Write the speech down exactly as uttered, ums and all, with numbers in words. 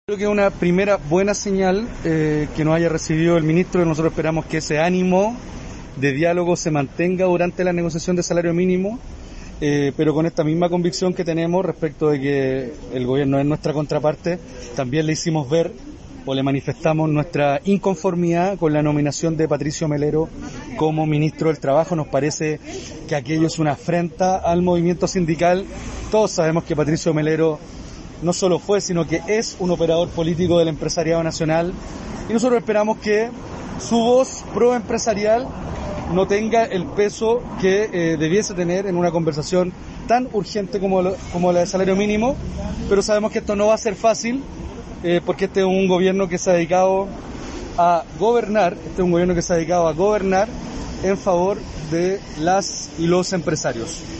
Creo que es una primera buena señal eh, que nos haya recibido el ministro. Nosotros esperamos que ese ánimo de diálogo se mantenga durante la negociación de salario mínimo, eh, pero con esta misma convicción que tenemos respecto de que el gobierno es nuestra contraparte, también le hicimos ver o le manifestamos nuestra inconformidad con la nominación de Patricio Melero como ministro del Trabajo. Nos parece que aquello es una afrenta al movimiento sindical. Todos sabemos que Patricio Melero no solo fue, sino que es un operador político del empresariado nacional, y nosotros esperamos que su voz pro-empresarial no tenga el peso que eh, debiese tener en una conversación tan urgente como, lo, como la de salario mínimo, pero sabemos que esto no va a ser fácil, eh, porque este es un gobierno que se ha dedicado a gobernar, este es un gobierno que se ha dedicado a gobernar en favor de las y los empresarios.